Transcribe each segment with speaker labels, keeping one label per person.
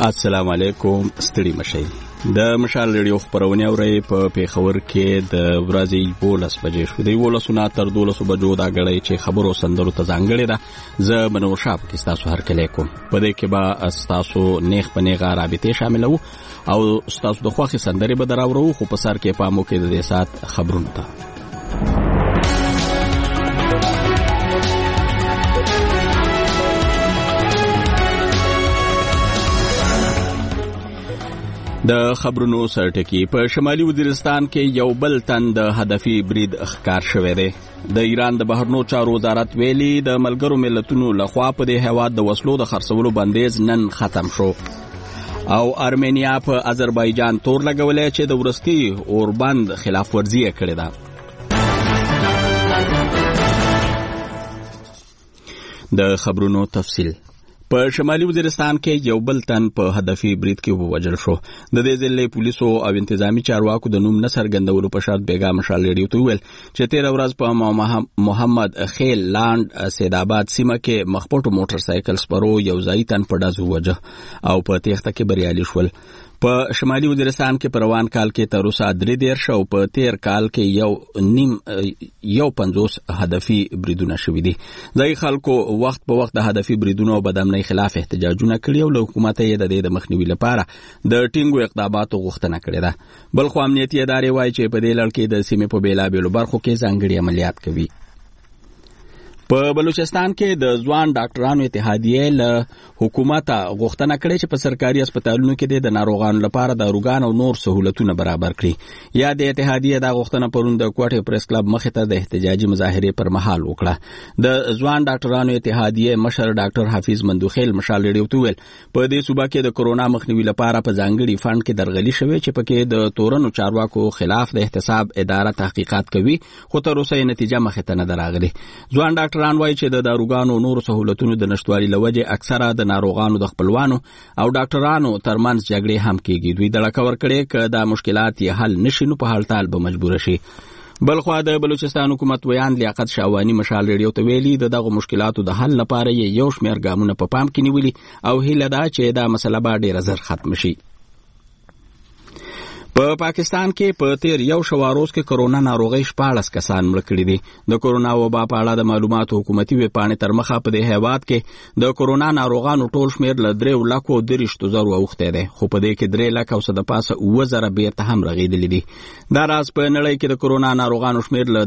Speaker 1: السلام علیکم. ستړي مشئ. د مشال ریډیو خبرونه اورئ په پیښور کې د ورځې 12 بجې شو. د 12 نه تر 12 بجو دا غړې چې خبرو سندرو ته ځانګړې ده. زه منور شاپ کې تاسو هرکلی کوم. په دې کې به تاسو نیغ په نیغه رابطې شاملو او تاسو د خوښي سندرې به دراورو، خو په سر کې پامو کې د دې سات خبرونه ته. د خبرونو سرټکی په شمالي وزیرستان کې یو بل تن د هدفي برید ښکار شوی دی. د ایران د بهرنیو چارو وزارت ویلي د ملګرو ملتونو لخوا په دې هیواد د وسلو د خرڅولو بندیز نن ختم شو. او ارمینیا په آذربایجان تور لګولې چې د ورستي اوربند خلاف ورزي کړې ده. د خبرونو تفصیل. په شمالي وزیرستان کې یو بل تن په هدفي برید کې ووژل شو. د دې ځلې پولیسو او انتظامی چارواکو د نوم نه څرګندولو په شرط بیګا مشال ریډیو ته ویل چې 13 ورځ په محمد خیل لاند سیدآباد سیمه کې مخپټو موټر سایکل سپرو یو ځای تن په ډز ووجه او په تېښته کې بریالي شول. په شمالي وزیرستان کې په روان کال کې تر اوسه 3 او په تیر کال کې یو 50 هدفي بریدونه شوي دي. ځای خلکو وخت په وخت د هدفي بریدونو او بدامنۍ خلاف احتجاجونه کړي او له حکومت یې د دې د مخنیوي لپاره د ټینګو اقداماتو غوښتنه کړې ده. بل خو امنیتي ادارې وایي چې په دې لړ کې د سیمې په بیلابیلو برخو کې ځانګړي عملیات کوي. په بلوچستان کې د ځوان ډاکټرانو اتحادیې له حکومته غوښتنه کړې چې په سرکاري هسپتالونو کې د ناروغانو لپاره داروګان او نور سہولتونه برابر کړي. یا د اتحادیې دا غوښتنه پرون د کوټې پریس کلب مخې ته د احتجاجي مظاهرې پر مهال وکړه. د ځوان ډاکټرانو اتحادیې مشر ډاکټر حفیظ مندوخیل مشال ریډیو ته ویل په دې صوبه کې د کورونا مخنیوي لپاره په ځانګړي فند کې درغلي شوې چې پکې د تورنو چارواکو خلاف د احتساب اداره تحقیقات کوي، خو تر اوسه نتیجه مخې ته نه درغلي. ځوان ډاکټران وایي چې د داروګانو نور سہولتونو د نشټوالي لوجه اکثره د ناروغانو د خپلوانو او ډاکټرانو ترمنځ جګړې هم کېږي. دوی د لکور کړي ک دا مشکلات یې حل نشي نو په حال تال به مجبور شي. بلخوا د بلوچستان حکومت ویان لیاقت شاوانی مشال ریډیو ته ویلي دغه مشکلاتو د حل لپاره یو شمېر ګامونه په پام کې نیولي او هیله ده چې دا مسله به ډېر زر ختم شي. په پاکستان کې په تیر یو شواروز کې کرونا ناروغي 14 کسان مړ کړي دي. د کرونا وبا په اړه د معلوماتو حکومتي ویبپاڼې تر مخه په دې هیواد کې د کرونا ناروغانو ټول شمېر له 3,30,000 اوښتی دی، خو په دې کې 3 لک او څه د پاسه 9,000 بیرته هم رغېدلي دي. دا راز په نړۍ کې د کرونا ناروغانو شمېر له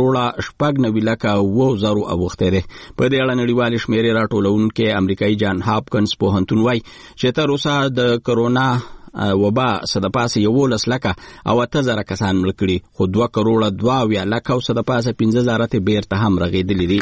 Speaker 1: 3,96,00,000 اوښتی دی. په دې اړه نړیوالې شمېرې راټولونکي امریکایي جان هاپکنز پوهنتون وایي چې تر اوسه د کرونا وبا صد پاسه 11 لکه او 8,000 کسان مړ کړي، خو 2,02 لکه او صد پاسه 15,000 ته بیرته هم رغېدلي دي.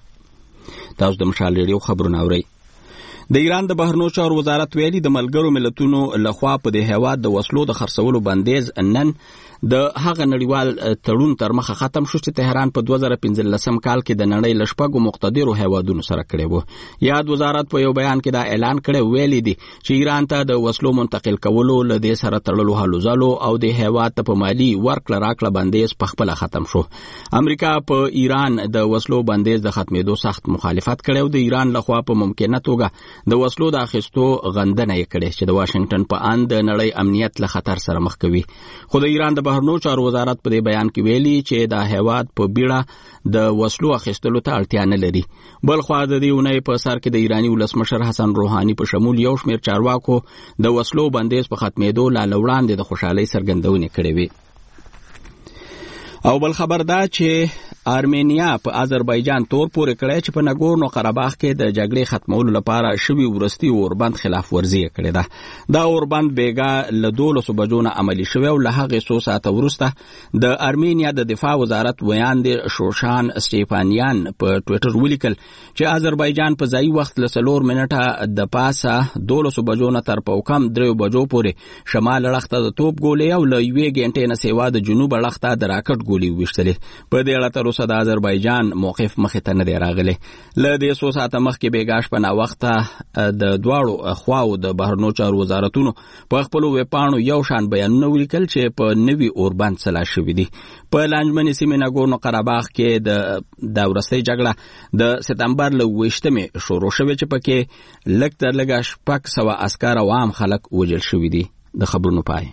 Speaker 1: تاسو د مشال ریډیو خبرونه اورئ. د ایران د بهرنیو چارو وزارت ویلي د ملګرو ملتونو لخوا په دې هیواد د وسلو د خرڅولو بندیز نن د هغه نړیوال تړون تر مخه ختم شو چې تهران په 2015 کال کې د نړۍ له شپږو مقتدرو هیوادونو سره کړی و. یاد وزارت په یو بیان کې دا اعلان کړی ویلي دي چې ایران ته د وسلو منتقل کولو له دې سره تړلو هلو ځلو او د هیواد ته په مالي ورکړه راکړه بندیز په خپله ختم شو. امریکا په ایران د وسلو بندیز د ختمېدو سخت مخالفت کړی او د ایران لخوا په ممکنه توګه د وسلو د اخیستو غندنه یې کړې چې د واشنگټن په اند د نړۍ امنیت له خطر سره مخ کوي. خو د ایران د بهرنیو چارو وزارت په دې بیان کې ویلي چې دا هیواد په بیړه د وسلو اخیستلو ته اړتیا نه لري. بل خوا د دې اونۍ په سر کې د ایراني ولسمشر حسن روحاني په شمول یو شمېر چارواکو د وسلو بندیز په ختمېدو لا وړاندې د خوشحالۍ څرګندونې کړې وې. او بل خبر دا چې ارمینیا په آذربایجان تور پورې کړی چې په نګورنو قرهباغ کې د جګړې ختمولو لپاره شوي ورستي اوربند خلاف ورزي کړې ده. دا اوربند بیګا له 12 بجو نه عملي شوی او له هغې څو ساعته وروسته د ارمینیا د دفاع وزارت ویاند شوشان سټیفانیان په ټویټر ولیکل چې آذربایجان په ځایي وخت له 4 منټه د پاسه 12 بجو نه تر پوکم 3 بجو پورې شمال اړخ ته د توپ ګولې او له 1 غنټې نه سیوا د جنوب اړخ ته د راکټ ګولې وویشتلې. په دې اړه تر اوسه د آذربایجان موقف مخې ته نه دی راغلی. له دې څو ساعته مخکې بیګا شپه ناوخته د دواړو خواو د بهرنیو چارو وزارتونو په خپلو ویبپاڼو یو شان بیانونه ولیکل چې په نوي اوربند سلا شوي دي. په لانجمنې سیمې ناګورنو قرهباغ کې د وروستۍ جګړه د سپتمبر له 28مې شروع شوې چې پکې لږ تر لږه 600 عسکر او عام خلک وژل شوي دي. د خبرونو پای.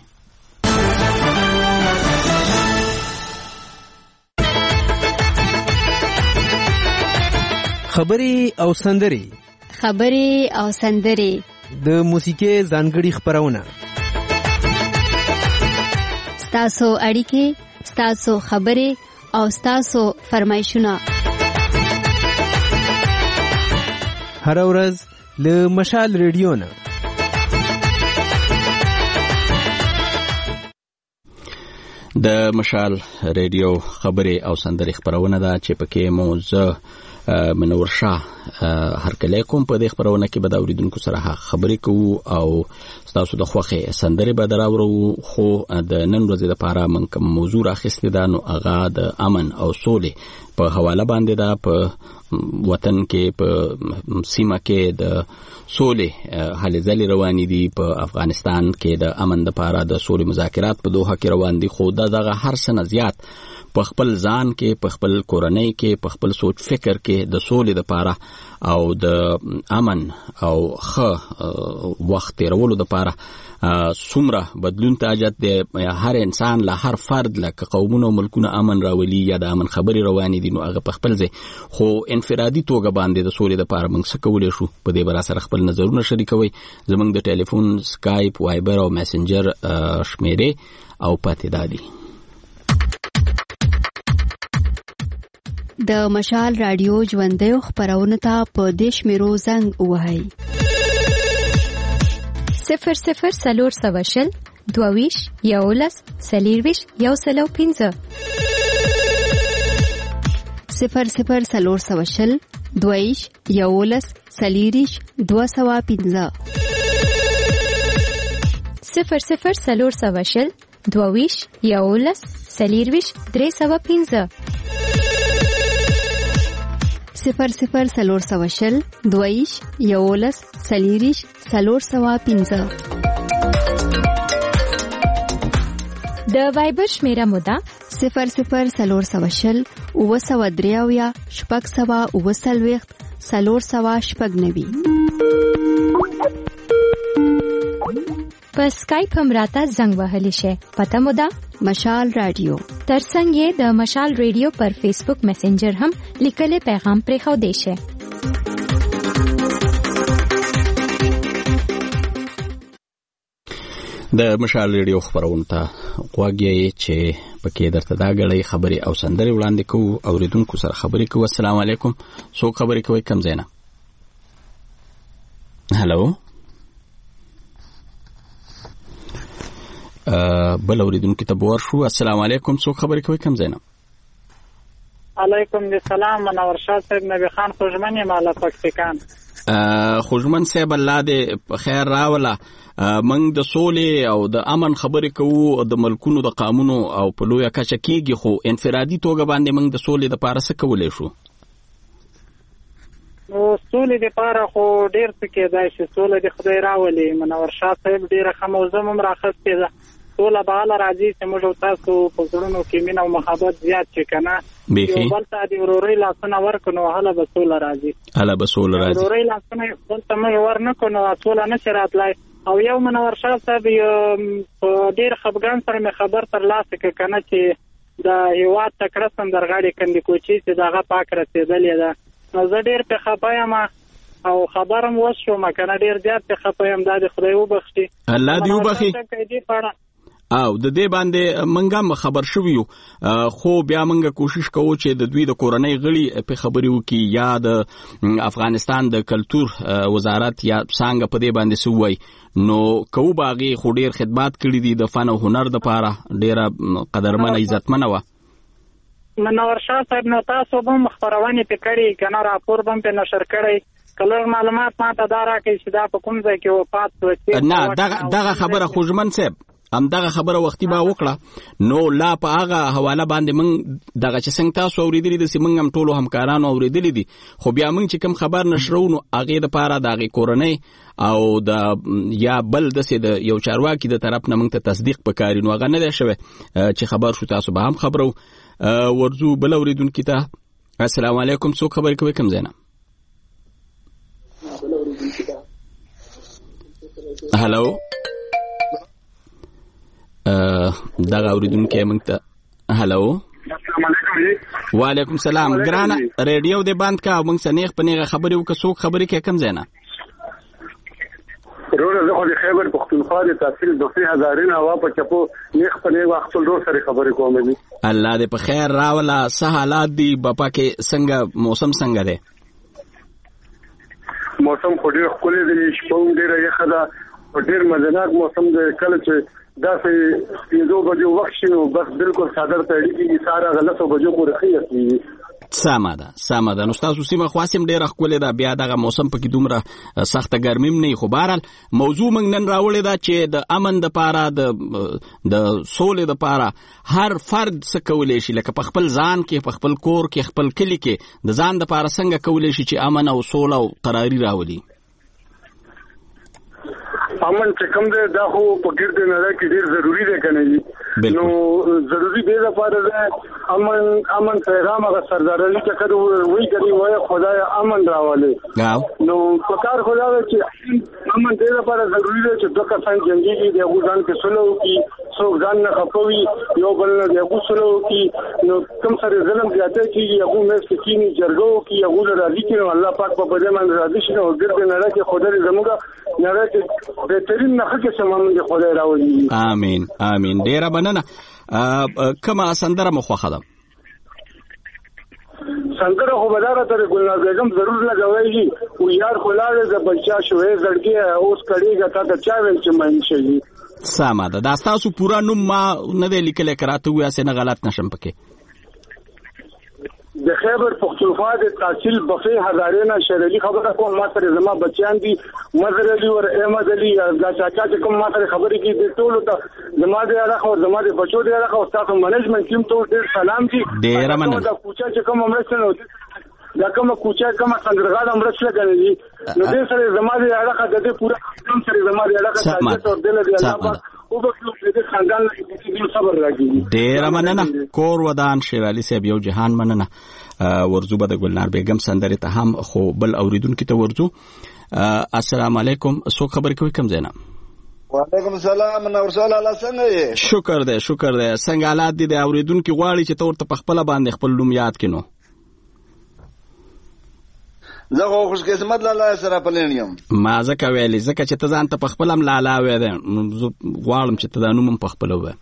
Speaker 2: خبري او سندري د موسیقي ځانګړي خبرونه،
Speaker 3: ستاسو اړیکې، ستاسو خبري او ستاسو فرمایشونه
Speaker 2: هر ورځ له مشال ریډیو نه.
Speaker 1: د مشال ریډیو خبري او سندري خبرونه ده چې پکې موضوع منور شاه هرکله کوم په دې خبرونه کې به دا اوریدونکو سره خبرې کوو او تاسو د خوخه سندري به دراورو. خو د نن ورځې لپاره من کوم موضوع راخستې ده نو هغه د امن او سولې په حواله باندې ده. په وطن کې په سیمه کې د سولې هلې ځلې روانې دي. په افغانستان کې د امن لپاره د سولې مذاکرات په دوحه کې روان دي. خو دغه هر څه نه زیات په خپل ځان کې، په خپل کورنۍ کې، په خپل سوچ فکر کې د سولې لپاره او د امن او ښه وخت تیرولو لپاره څومره بدلون ته حاجت دی. هر انسان له هر فرد لکه قومونه او ملکونه امن راولي یا د امن خبرې روانې دي نو هغه په خپل ځای. خو انفرادي توګه باندې د سولې لپاره موږ څه کولی شو؟ په دې باره سره خپل نظرونه شریکوئ. زموږ د ټلیفون، سکایپ، وایبر او میسنجر شمیرې او پاتې دادي.
Speaker 3: د مشال رادیو ژوندیو خبرونه ته په دې شمیرو زنګ ووهئ:
Speaker 4: 00 420 22 11 40 105
Speaker 3: 00 420 22 11 40 205
Speaker 4: 00 420 22 11 40 305
Speaker 3: 00 420 22 11 40 405.
Speaker 4: د وایبر شمیره مودا
Speaker 3: 00 420 903 600 490.
Speaker 4: په سکایپ هم راته زنګ وهلی شي. پته مودا
Speaker 3: مشال رادیو.
Speaker 4: ترڅنګ یې د مشال ریډیو پر فیسبوک میسنجر هم لیکلي پیغام پرې خو دی شي.
Speaker 1: د مشال ریډیو خبرونه ته غوږی چې پکې درته دا غړې خبري او سندري وړاندې کوو. اوریدونکو سره خبرې کوو. السلام علیکم. څوک خبرې کوي؟ کم زینا. هالو. بل اوریدونکو ته ورشو. السلام علیکم. څوک خبرې کوي؟ کم زینا.
Speaker 5: علیکم السلام. منور شاه صاحب، نبی خان خوشمن یم له پاکستان.
Speaker 1: خوشمن صاحب، الله دې خیر راوله. موږ د سولې او د امن خبرې کوو. د ملکونو د قانونو او په لویه کچه کېږي، خو انفرادي توګه باندې موږ د سولې لپاره څه کولی شو؟
Speaker 5: نو سولې لپاره خو ډېر څه کېدای شي. سوله د خدای راولي. منور شاه صاحب ډېره ښه موضوع هم راخستې ده. سوله به هله راځي چې موږ او تاسو په زړونو کې مینه او محبت زیات شي که نه. یو بل ته د ورورۍ لاسونه ورکړو نو هله به سوله راځي.
Speaker 1: هله به سوله راځي.
Speaker 5: ورورۍ لاسونه بل ته موږ ورنکړو نو سوله نه شي راتلی. او یو منور شاه صاحب په ډېر خفګان سره مې خبر ترلاسه کړ که نه چې د هېواد تکړه سندرغاړې کندکوچي چې د هغه پاک رسېدلې ده. نو زه ډېر پې خفه یم او خبر هم وشوم که نه ډېر زیات پې خفه یم. دا د خدای وبخښي.
Speaker 1: الله دې وبخښي. او د دې باندې منګه هم خبر شوی یو، خو بیا منګه کوشش کوو چې د دوی د کورنۍ غړي په خبرې وکړي یا د افغانستان د کلتور وزارت یا څنګه په دې باندې سووي. نو کوو باغی خو ډیر خدمات کړي دي د فن او هنر د پاره، ډیره قدرمنه عزتمنه و.
Speaker 5: منور شاه صاحب، نو تاسو هم خبرونه پکړی کنه، راپور هم په نشر کړی، کله معلومات ماته دا راکړي چې دا په کوم ځای کې وفات شو.
Speaker 1: نه دغه خبره خوشمن صاحب همدغه خبره وختي به وکړه نو لا په هغه حواله باندې موږ دغه چې څنګه تاسو اورېدلي داسې موږ هم ټولو همکارانو اورېدلي دي خو بیا موږ چې کوم خبر نشرو نو هغې دپاره د هغې کورنۍ او د یا بل داسې د یو چارواکي د طرف نه موږ ته تصدیق پکاري نو هغه نه دی شوی چې خبر شو تاسو به هم خبرو. ورځو بل اورېدونکي ته السلام علیکم څوک خبرې کوئ کوم ځای نه؟ هلو دغه اورېدونکی موږ ته هلو وعلیکم سلام ګرانه ریډیو دې بند کا موږ سره نیغ په نیغه خبرې وکړه څوک خبرې کوي کوم ځای نه؟
Speaker 6: روزه زه خو د خیبر پښتونخوا د تحصیل دفعې هزارینه وا په چپو نیغ په نیغه خپل ورور سره خبرې کوم دي.
Speaker 1: الله دې په خیر راوله څه حالات دي بپا کې څنګه موسم څنګه دی؟
Speaker 6: موسم خو ډېر ښکلی دی شپه هم ډېره یخه ده ډېر مزناک موسم دی کله چې داسې 5 بجو وخت شي نو بس بالکل څادر تړي کېږي سهار هغه 10 بجو پورې ښه یخېږي.
Speaker 1: سمه ده نو ستاسو سیمه خو هسې هم ډېره ښکلې ده بیا دغه موسم پکې دومره سخته ګرمي هم نه وي خو بهرحال موضوع موږ نن راوړې ده چې د امن دپاره د سولې دپاره هر فرد څه کولی شي لکه په خپل ځان کې په خپل کور کې خپل کلي کې د ځان دپاره څنګه کولی شي چې امن او سوله او قراري راولي.
Speaker 6: امن چې کوم دی دا خو په ګرد نړۍ کې ډېر ضروري دی که نه وي نو ضروري دی لپاره دی امن پیغام هغه سرداراني چکر وایي که نه وایي خدای امن راولي نو په کار خو دا دی چې امن دی لپاره ضروري دی چې 2 کسان جنګېږي د هغو ځان کې سوله وکړي څوک ځان نه خفه وي یو بل نه د هغو سوله وکړي نو کوم سره ظلم زیاتی کېږي هغو منځ کې کښېني جرګه وکړي هغو له راضي کړي نو الله پاک په دې باندې راضي شي نو ګرد نړۍ کې خدای زموږ نړۍ کې بهترین نښه کې سامان دې خدای راولي.
Speaker 1: آمین ډېره مننه. کومه سندره مو خوښه ده؟
Speaker 6: سندره خو به دغه ترې ګلنار بیګم ضرور لګوئ او یار خو لاړې د بچا شوې زړګي اوس کړېږه تا ته چا ویل چې من شي.
Speaker 1: سمه ده دا ستاسو پوره نوم ما نه دی لیکلی که راته ووایاست نه غلط نشم پکې.
Speaker 6: د خیبر پښتونخوا د تحصیل بفې هزارینه شیر علي خبره کوم ما سره زما بچیان دي مظهر علي او احمد علي دا چاچا چې کوم ما سره خبرې کوي د ټولو ته زما د علاقه او زما د بچو د علاقه او تاسو منیجمنت ټیم ته ډېر سلام دي.
Speaker 1: ډېره مننه.
Speaker 6: دا کوچا چې کوم امرسته نو دا کومه کوچا کومه سندرغاړه امرسته کوي نو دې سره زما د علاقه د دې پوره ټیم سره زما د علاقه تاسو ته دل دی الله او په دې خاندان کې صبر راځي.
Speaker 1: ډېره مننه کور ودان شیر علي صاحب یو جهان مننه. ورځو به د ګلنار بیګم سندرې ته هم خو بل اوریدونکي ته ورځو. السلام علیکم څوک خبرې کوي کوم ځای نه؟
Speaker 7: وعلیکم السلام نورسال الله څنګه یې؟
Speaker 1: شکر دی څنګه حالات دي د اوریدونکي غواړي چې ته ورته په خپله باندې خپل نوم یاد کړي نو؟
Speaker 7: زه خو خوش قسمت لالا سره پلین یم
Speaker 1: ما ځکه ویلې ځکه چې ته ځان ته په خپل هم لالا ویې زه غواړم چې ته دا نوم هم په خپله ووایې.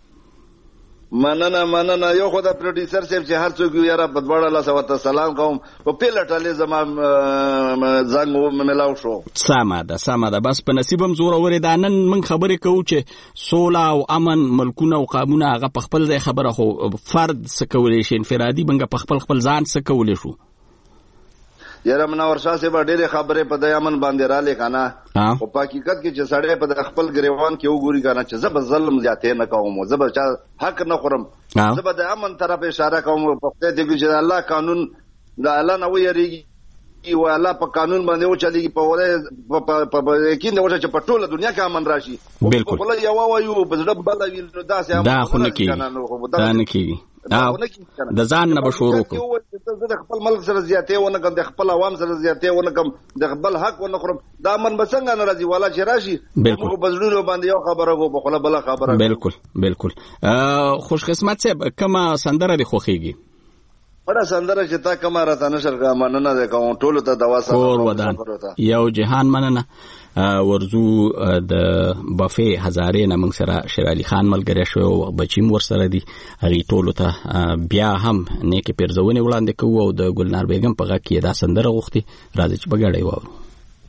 Speaker 7: مننه یو خو د پروډیوسر صاحب چې هر څوک یاره په دواړه لاسه ورته سلام کوم په پیله ټالې زما زنګ ملاو شو.
Speaker 1: سمه ده بس په نصیب هم زورورې دا نن موږ خبرې کوو چې سوله او امن ملکونه او قامونه هغه په خپل ځای خبره خو فرد څه کولی شي انفرادي بنګه په خپل ځان څه کولی شو.
Speaker 7: یاره منور شاه صاحب ډېرې خبرې په د امن باندې رالې که نه خو په حقیقت کې چې سړی په خپل ګریوان کې وګوري که نه چې زه به ظلم زیاتې نه کوم زه به چا حق نه خورم زه به د امن طرف اشاره کوم په خدای دې چې د الله قانون د الله نه ویریږي او الله په قانون باندې وچلېږي په یقین دی چې په ټوله دنیا کې امن راشي.
Speaker 1: بالکل
Speaker 7: خپله یوه وایو په زړه بله وي نو داسې امن
Speaker 1: دا خو نه کېږي د ځان نه به شروع کړو
Speaker 7: زه د خپل ملک سره زیاتې ونه کړم د خپل عوام سره زیاتې ونه کړم د خپل حق ونه خورم دا امن به څنګه نه راځي والا چې راشي موږ په زړونو باندې یو خبره کوو په خوله بله خبره.
Speaker 1: بالکل خوش قسمت صاحب کومه سندره دې خوښېږي؟
Speaker 7: بڑا سندره چې تا کومه راته نشر کړه مننه دې کوم ټولو ته دوا سره
Speaker 1: کور ودان یو جهان مننه. ورځو د بفې هزارې نه موږ سره شیر علي خان ملګری شوی او بچیم ورسره دي هغې ټولو ته بیا هم نیکې پیرزونې وړاندې کوو او د ګلنار بیګم په غږ کې دا سندره غوښتې راځي چې په ګډه یې واورو.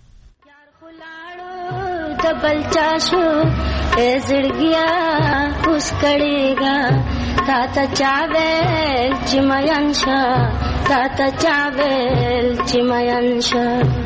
Speaker 8: د بلچا شو زړګیا اوس کړېږه تا ته چا ویل چې مین شه تا ته چا ویل چې مین شه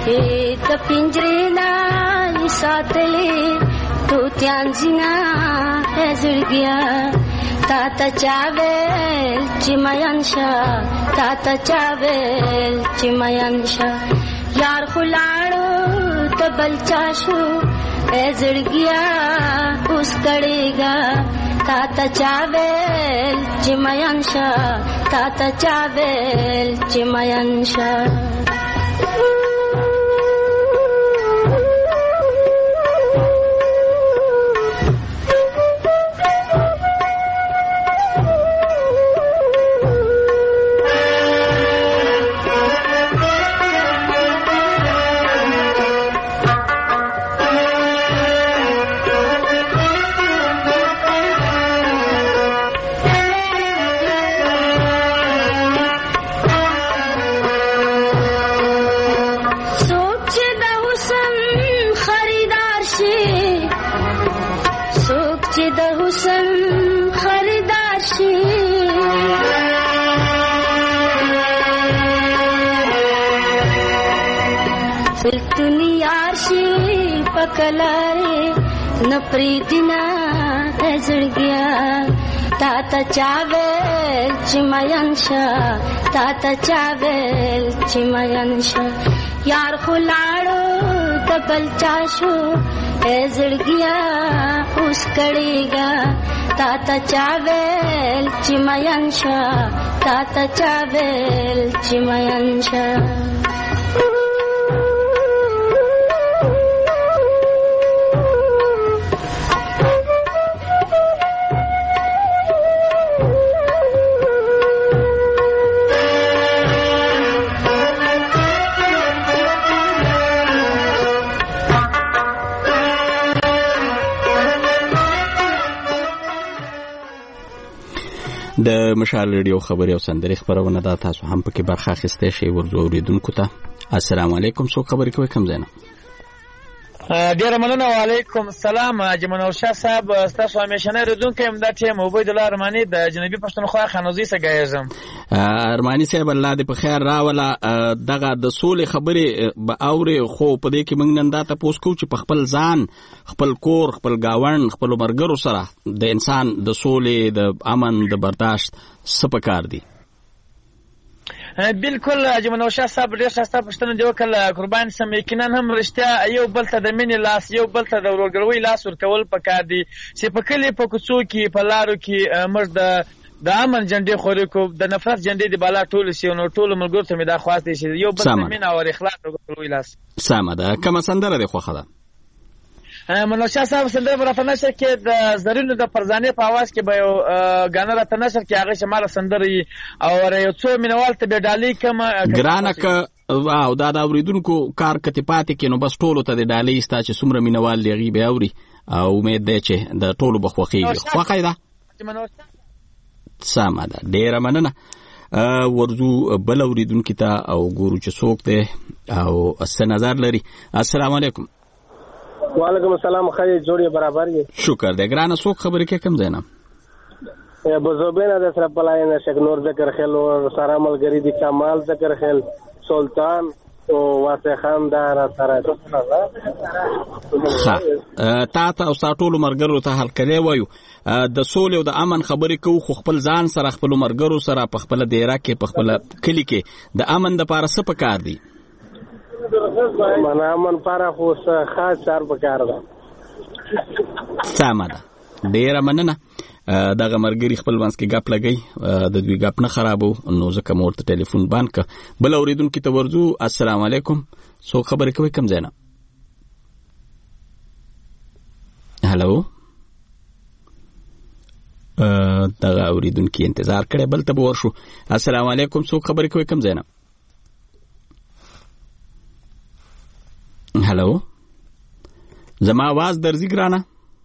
Speaker 8: د پنجرې نه ساتلې توتیان زینا زړګیا تا ته چا ویل چې مین شه تا ته چا ویل چې مین شه یار خو لاړو ته بل چا شو زړګیا اوس کړېږه تا ته چا ویل چې مین شه تا ته چا ویل چې مین شه کلاره نپری دینا زړګیا تا ته چا ویل چې مین شه تا ته چا ویل چې مین شه یار خو لاړو د بل چا شو زړګیا اوس کړېږه تا ته چا ویل چې مین شه تا ته چا ویل چې مین شه
Speaker 1: د مشال ریډیو خبري او سندري خبرونه دا تاسو هم پکې برخه اخیسته شي ورزو اوریدونکو ته السلام علیکم څو خبرې کوي کم زینه
Speaker 9: ډیر مننه وعلیکم السلام جمنور شاه صاحب تاسو همیشنه ردونکو هم د ټیم عبید الله ارمانی د جنوبي پښتونخوا خانوزي سګایزم
Speaker 1: ارمانی صاحب الله دې په خیر راولا دغه د سولې خبرې به اوري خو په دې کې موږ نن دا تاسو کو چې په خپل ځان خپل کور خپل گاوند خپل مرګرو سره د انسان د سولې د امن د برداشت سپکار دي
Speaker 9: بالکل جمنور شاه صاحب ډیر شاسته پښتنه دی وکړه قربان سم یقینا هم رښتیا یو بل ته د مینې لاس یو بل ته د ورورګلوي لاس ورکول پکار دي چې په کلی په کوڅو کې په لارو کې مرد د امن جنډې خوري کو د نفرت جنډې دی بالا ټول شي نو ټول ملګرو ته می دا خواستې شي یو بل ته مینه او اخلاص ورکوي لاس
Speaker 1: سمه ده کوم سندره دی خوخه ده
Speaker 9: منور شاه صاحب سندره راته نشر کې د زرینو د فرزانه په आवाज کې به یو غانه راته نشر کې هغه شمال سندره او یو څو مینوال ته به ډالۍ کم
Speaker 1: ګرانه ک او دا د اوریدونکو کار کتپات کې نو بس ټولو ته د ډالۍ ستا چې څومره مینوال لري به اوري او امید ده چې د ټولو بخوخي خوخه ده سمه ده ډیره مننه ورزو بل اوریدونکو ته او ګورو چې څوک ده او څه نظر لري السلام علیکم
Speaker 10: وعلیکم السلام خیر جوړی برابر یې
Speaker 1: شکر دې ګرانه څوک خبرې کې کم زینم
Speaker 10: بزوبینا د سره پلاینه شک نور ذکر خل او سره ملګری دي کمال ذکر خل سلطان او واسه خان دار سره تا
Speaker 1: او ساتولو مرګرو ته حل کړي وایو د سولې او د امن خبرې کوو خو خپل ځان سره خپل مرګرو سره په خپل دایره کې په خپل کلی کې د امن د پاره څه پکار دي
Speaker 10: منا من پاره خو خاص چار پکار ده
Speaker 1: سمه ده ډیره مننه دغه مرګري خپل وانس کې غپ لګي د دوی غپ نه خرابو نو ځکه مورته ټلیفون بند ک بل اوریدونکو ته ورزو السلام علیکم سو خبرې کوي کم زینا هالو دغه اوریدونکو انتظار کړي بل ته ورشو السلام علیکم سو خبرې کوي کم زینا هالو زما आवाज درځي ګرانه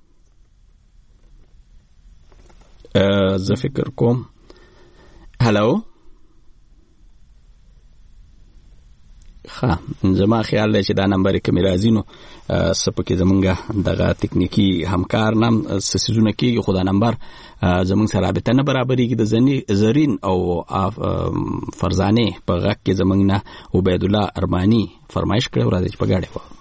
Speaker 1: زه فکر کوم هالو ښه زما خیال دی چې دا نمبر کې راځي نو سپکه زمونږه دغه تکنیکی همکار نام سيزونه کې خدا نمبر زمونږ سره رابطه نه برابرېږي د زرین او فرزانه په غږ کې زمونږ نه عبید الله ارمانی فرمایش کړو راځي په گاډي و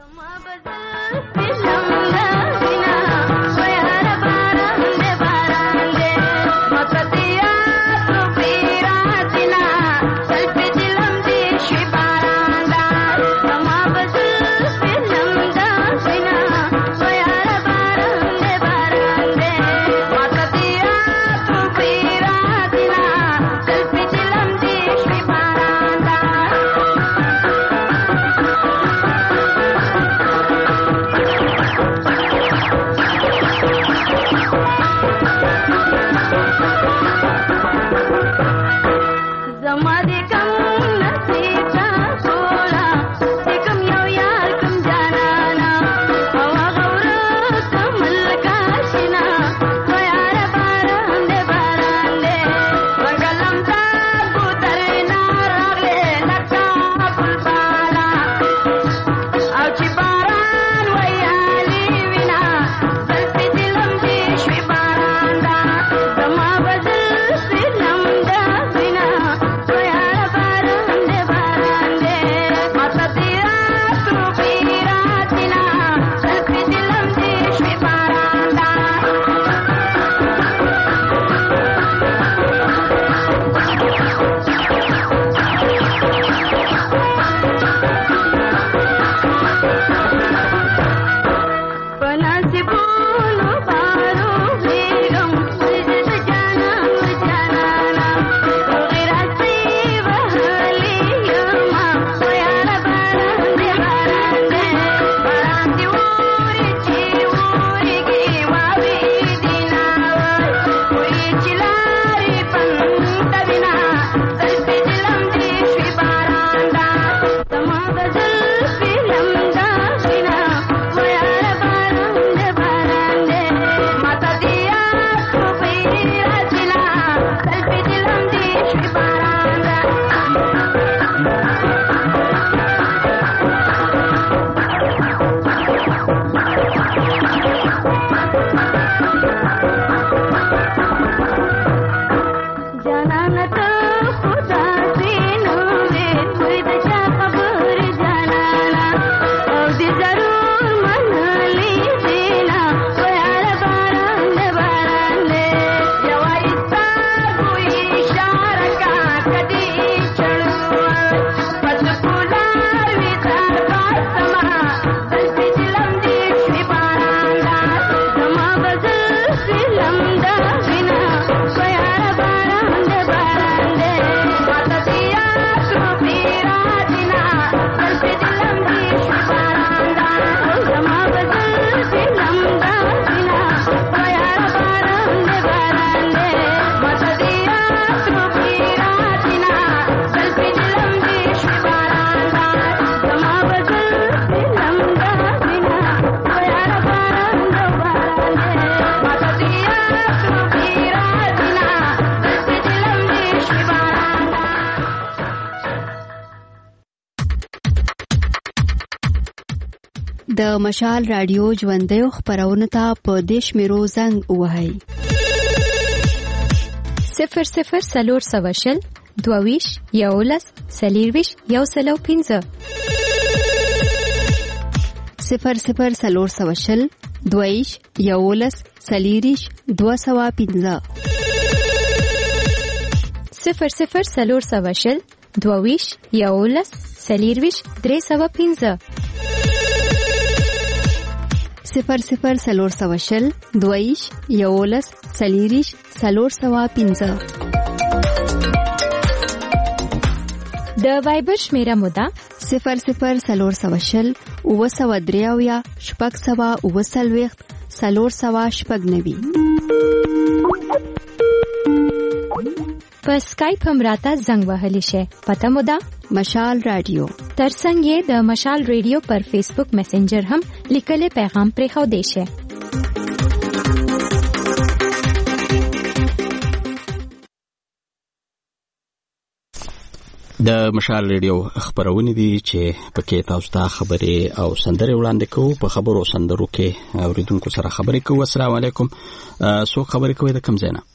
Speaker 3: د مشال رادیو ژوندۍ خبرونه ته په دیش میرو زنګ وهاي
Speaker 4: 00 سلور سواشل دوویش یولس سلیرویش یو سلو 15
Speaker 3: 00 سلور سواشل دوویش یولس سلیریش 215
Speaker 4: 00 سلور سواشل دوویش یولس سلیرویش 315
Speaker 3: 00 سلور سواشل دویش یولس سلیریش سلور سوا 15
Speaker 4: د وایبر شمیره مودا
Speaker 3: 00 سلور سواشل وسو دریاویا شپږ سوا وسلويخت سلور سوا شپږ نوي
Speaker 4: په اسکایپ هم راته زنګ وهلی شي پته مودا
Speaker 3: مشال رادیو
Speaker 4: ترڅنګ یې د مشال ریډیو پر فیسبوک میسنجر هم لیکلي پیغام پرې خو دی شي
Speaker 1: د مشال ریډیو خبرونه دي چې پکې تاسو ته خبرې او سندرې وړاندې کوو. په خبرو سندرو کې اوریدونکو سره خبرې کوو. السلام علیکم. څوک خبرې کوي د کوم ځای نه؟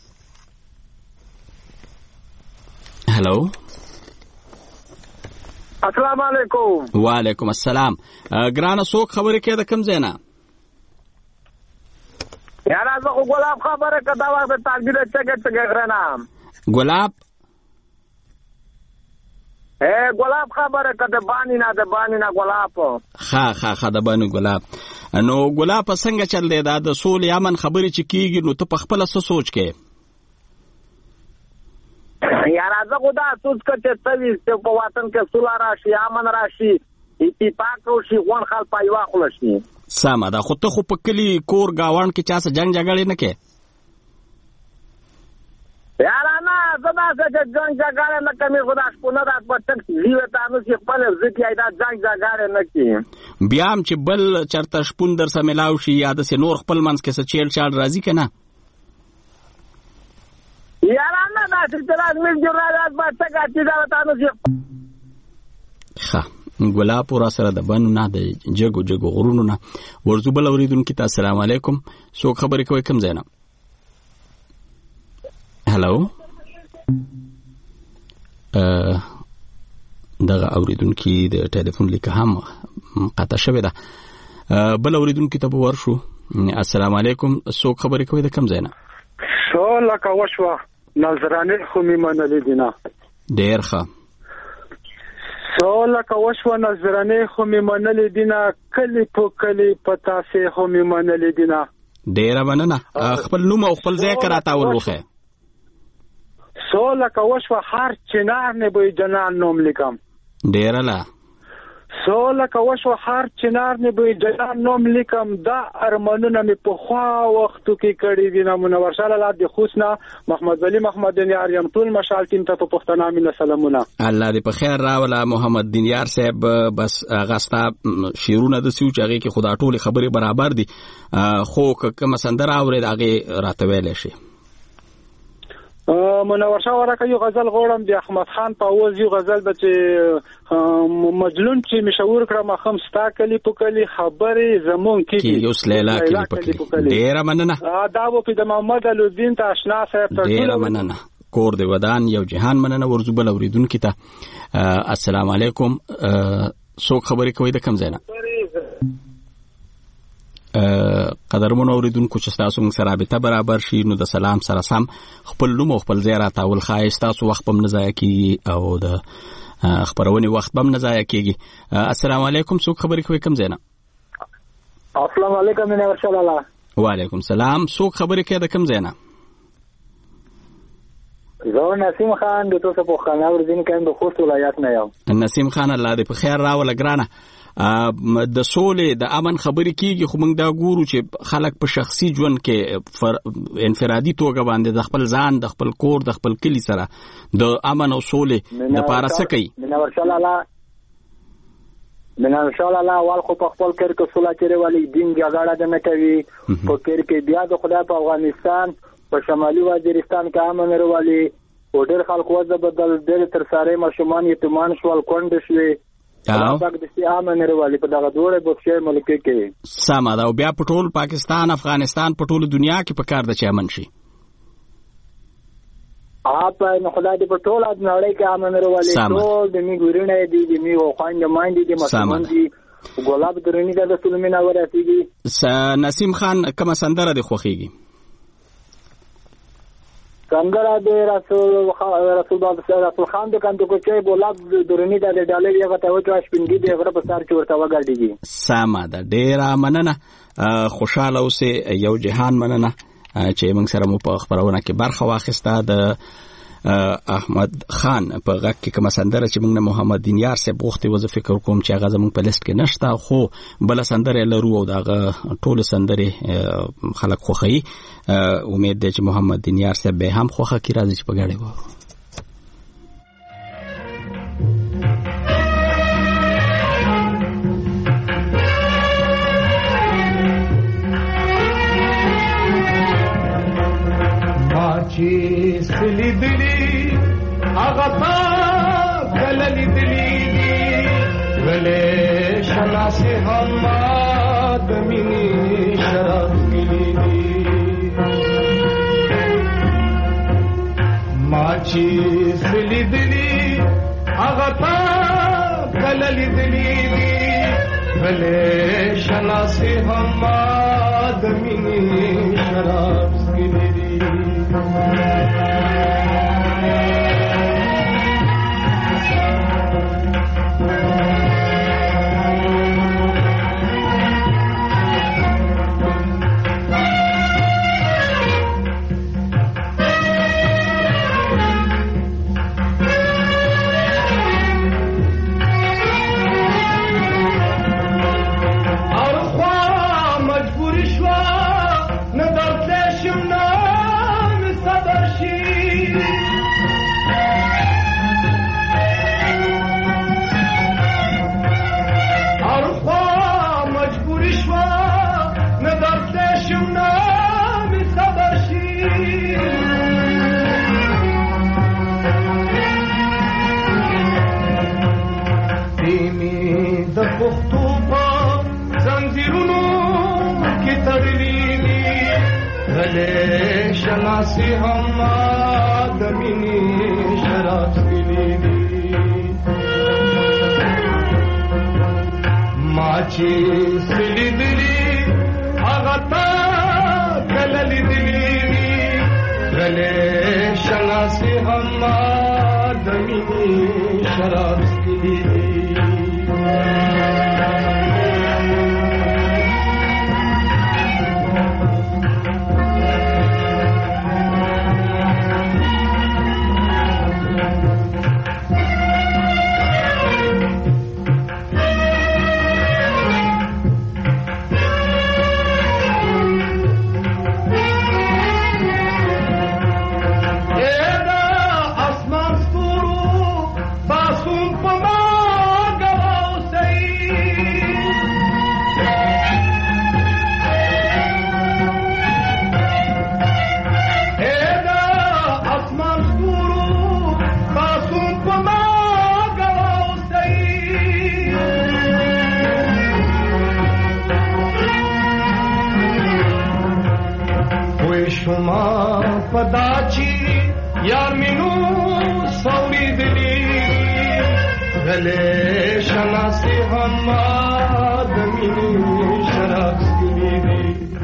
Speaker 1: هلو.
Speaker 11: السلام علیکم.
Speaker 1: وعلیکم السلام. ګرانه څوک خبرې کوي د کوم ځای نه؟
Speaker 11: یاره زه خو ګلاب خبره کوم. دا وخت تاګیده چګه غرنا
Speaker 1: ګلاب
Speaker 11: ګلاب خبره کده بانی نه ګلاب.
Speaker 1: ها د بانی ګلاب. نو ګلاب څنګه چل دی دا د سولې امن خبرې چې کیږي نو ته په خپل څه سوچ کې؟
Speaker 11: یاره زه خو دا سوچ کوم چې په وطن کې سوله راشي، امن راشي، اتفاق وشي، غون خلک پایوا خلشي.
Speaker 1: سمه ده. خو ته خو په کلی کور گاوان کې چا سره جنگ جګړې نه کې؟
Speaker 11: یاره نه زه داسې جنگ جګړې نه کوم. خدا شپونه دا په تک ژوه تاسو چې خپل ځکه دا جنگ جګړې نه کوي.
Speaker 1: بیا هم چې بل چرته شپون در سره ملاو شي یا د نور خپل منځ کې څه چیل چال راځي که نه؟
Speaker 11: یاره نه داسې چې لازمي جوړه په تک چې دا تاسو چې
Speaker 1: ښه ګلاب را سره د بنو نه د جګو غرونو نه ورزو بل اوریدونکو ته السلام علیکم. څوک خبرې کوي کوم ځای نه؟ هلو. دغه اوریدونکو د ټلیفون لیک هم قطع شوی ده. بل اوریدونکو ته ورشو. السلام علیکم. څوک خبرې کوي د کوم ځای نه؟
Speaker 12: شو لکه وشوه نظرانه خو می منلې دینه.
Speaker 1: ډیر ښه.
Speaker 12: سوال کا وشو نظرانه خو می منلې دینه، کلی په کلی پتا سه خو می منلې دینه.
Speaker 1: ډیر مننه. خپل نوم او خپل ځای کراته ولوخه.
Speaker 12: سوال کا وشو هر چنار نه به جنان نوم لیکم.
Speaker 1: ډیر لا.
Speaker 12: سوال کا وشو هر چنار نه به جنان نوم لیکم. دا ارمانونه می په خوا وختو کې کړی دینه. منور شاه الله د خوسنا محمد ولی محمد دینیار یم ټول مشال ټیم ته په پښتنه مینه سلامونه.
Speaker 1: الله دې په خیر راولا محمد دینیار صاحب. بس غاستا شیرونه د سوچ هغه کې خدا ټول خبره برابر دي. خو کوم سندره اورید هغه راته ویل شي.
Speaker 12: منور شاه ورکه یو غزل غوړم د احمد خان په اوز یو غزل د چې مجلون چې مشهور کړم خم ستا کلی په کلی خبرې زمون کې
Speaker 1: یو لیلا کلی په کلی. ډیر مننه.
Speaker 12: دا و په د محمد الدین ته آشنا صاحب ته
Speaker 1: ډیر مننه. کور دی ودان یو جهان مننه. ورزو بل اوریدونکو ته السلام علیکم. څوک خبرې کوي د کوم ځای نه؟ قدرمن اوریدونکو چې تاسو موږ سره رابطه برابر شي نو د سلام سره سم خپل نوم او خپل ځای راټول خایست. تاسو وخت هم نه ضایع کیږي او د خبرونه وخت هم نه ضایع کیږي. السلام علیکم. څوک خبرې کوي کوم ځای نه؟
Speaker 11: السلام علیکم. منور شاه الله.
Speaker 1: وعلیکم السلام. څوک خبرې کوي د کوم ځای نه؟
Speaker 11: زه نسیم خان د تاسو په خانه ورځین کایم د خوست ولایت نه یم.
Speaker 1: نسیم خان الله دې په خیر راوله. ګرانه د سولې د امن خبرې کیږي خو موږ دا ګورو چې خلک په شخصي ژوند کې انفرادي توګه باندې د خپل ځان د خپل کور د خپل کلی سره د امن او سولې د پاره څه کوي؟
Speaker 11: منور شاه الله اول خو په خپل کور کې سوله چیرې والی دین جګړه نه کوي. په کور کې بیا د خدای په افغانستان په شمالي وزیرستان کې امن وروالي. ډېر خلک وځه بدل ډېر تر ساره ماشومان یتیمان شول کونډ شوي.
Speaker 1: سمه ده. او بیا په ټول پاکستان افغانستان په ټول دنیا کې په کار ده چې امن شي.
Speaker 11: خدای دې په ټول نړۍ کې امن وروالي. ټول د می ګورنه دي د می خوان د ماندې د مسلمان دي. ګلاب درنی د سلمینا وراتيږي.
Speaker 1: نسیم خان کوم سندره د خوخيږي؟
Speaker 11: سندره د رسول خان د کاندو کوچي ګلاب درنی د ډالې یو ته وځي شپږی د غره په سر کې ورته وګړديږي.
Speaker 1: سمه ده. ډیر مننه. خوشاله اوسه. یو جهان مننه چې موږ سره مو په خبرونه کې برخه واخیسته. د احمد خان په غږ کې کوم سندره چې موږ نه محمد دینیار صاحب وختي وظیفه فکر کوم چې هغه زموږ په لیست کې نشته خو بل سندره لرو او دغه ټول سندره خلک خوخی. امید ده چې محمد دینیار صاحب به هم خوخه کی راځي چې په غاړه وو.
Speaker 13: چې سلی دلی هغه تا کله لیدلی دي غلې شناسې هم د مینې شراب څکلي دي ما چې څه لیدلي هغه تا کله لیدلی دي غلې شناسې هم د مینې شراب څکلي دي شناسي هم د مینې شراب څکلي دي ما چې څه لیدلي هغه تا کله لیدلي دي غلې شناسي هم د مینې شراب څکلي دي پداچی یار مینو سوری دلی غلې شناسي هم د مینې شراب څکلي دي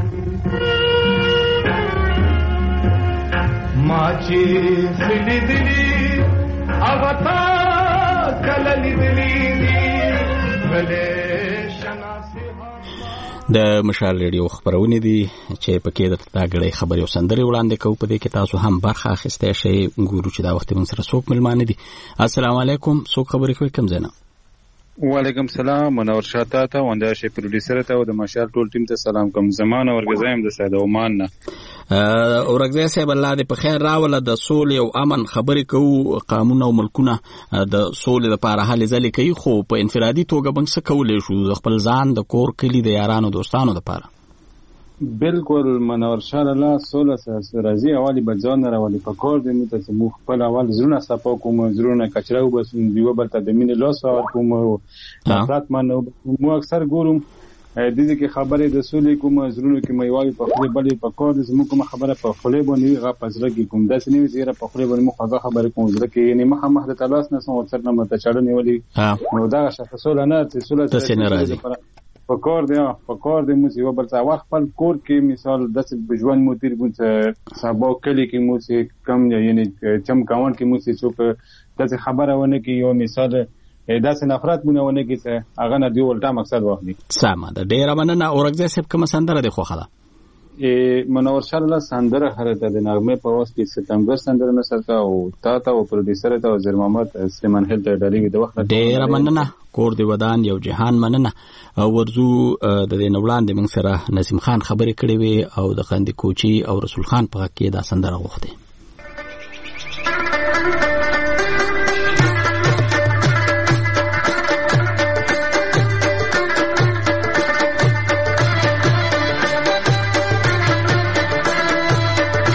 Speaker 13: ما چې څه لیدلي هغه تا کله لیدلي دي غلې شناسي
Speaker 1: د مشال ریډیو خبرونه دي چې پکې د تاګړې خبري او سندري وړاندې کوو په دې کې تاسو هم برخه اخیستئ شئ ګورو چې دا وخت موږ سره څوک ملمانه دي السلام علیکم څوک خبرې کوي کوم ځای نه
Speaker 14: وعلیکم السلام منور شاته ته ونده شي پروډوسر ته او د مشال ټول ټیم ته سلام کوم زمانه ورګزایم د ساده عمان نه
Speaker 1: اورګزای صاحب الله دې په خیر راوله د سولې او امن خبرې کوو قانون او ملکونه د سولې لپاره هلې ځلې کوي خو په انفرادي توګه موږ څه کولی شو د خپل ځان د کور کلي د یارانو دوستانو لپاره
Speaker 14: بالکل منور شاه الله سوله راځي اولی بځان راولي په کور دې مو ته مو خپل اول زړه صفا کوم زړه کچراو بس دیو بل ته د مين لاس او کوم نفرت منو مو اکثر ګورم د دې کې خبره د سولې کوم زړه کې مې وايي په خپل بلې په کور دې مو کوم خبره په خپل باندې غا پزره کې کوم داس نه ویره په خپل باندې مو خبره کوم زړه کې یعنی محمد تعالی نه سم ورته نه متچړنی ولي نو دا شخص سولې نه ته راځي پکور دی مو سی و بل څه وخت خپل کور کې مثال د بجوان مو تیر ګون سبا کلی کې مو سی کم یعنی چم کاون کې مو سی څوک د خبره ونه کې یو مثال داسې نفرت مونږ ونه کې هغه نه دی ولټا مقصد واخلي
Speaker 1: سمه د ډیره مننه اورګزای صاحب کوم سندره دی خو خلا
Speaker 14: منور شاه الله سندره خرته د نغمه په واسطه ستمګر سندره نسرته او تا او پروډوسر ته وزیر محمد سلیمان هل ته ډالۍ د وخت
Speaker 1: ډیره مننه کور دی ودان یو جهان مننه ورزو د دې نوړاندې موږ سره نسیم خان خبرې کړې وي او د خندې کوچی او رسول خان په کې دا سندره غوښته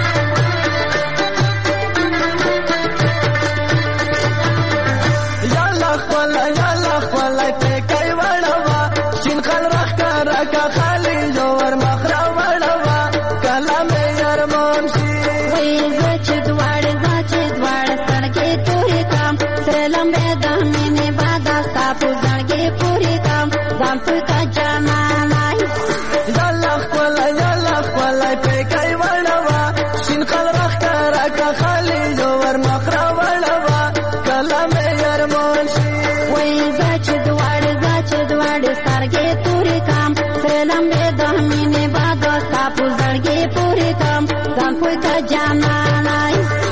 Speaker 13: یار
Speaker 8: لمبه د مینې باد ستا په زړګي پورې کم ځان په کجانا لای
Speaker 15: یالا خپلای پکای وړوا شین خلرخ کرا کا خالی جو ور مخرا وړوا کلمه یرمون شي
Speaker 8: وای زچ دواړه سرګي پورې کم لمبه د مینې باد ستا په زړګي پورې کم ځان په کجانا لای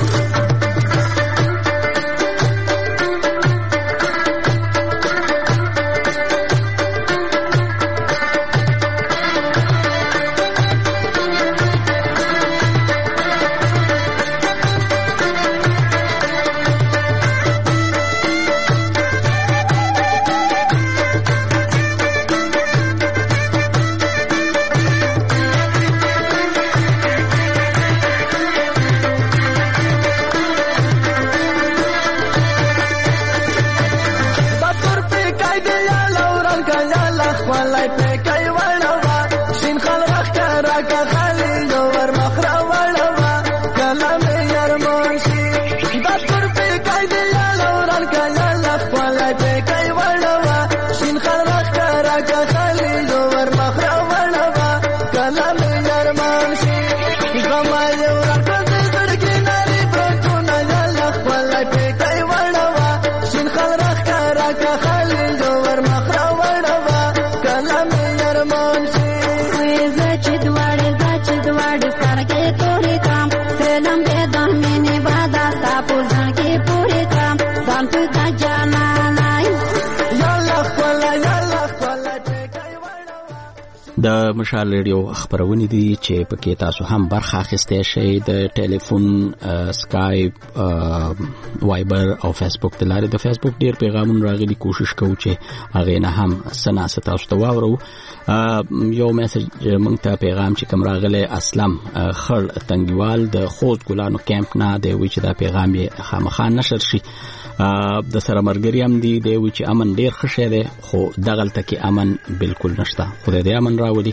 Speaker 1: د مشال ریډیو خبرونه دي چې پکې تاسو هم برخه اخیسته شئ د ټلیفون سکایپ وایبر او فیسبوک د لارې د فیسبوک ډیر پیغامونه راغلي کوشش کوو چې هغه نه هم سناسه تاسو ته واورو یو میسج مونږ ته پیغام چې کوم راغلی اسلام خړ تنګوال د خوست ګلانو کیمپ نه دی چې دا پیغام یې خامخا نشر شي د سره مرګري هم دی چې امن ډیر خشه دی خو دغلته کې امن بالکل نشته خدای دې امن راولي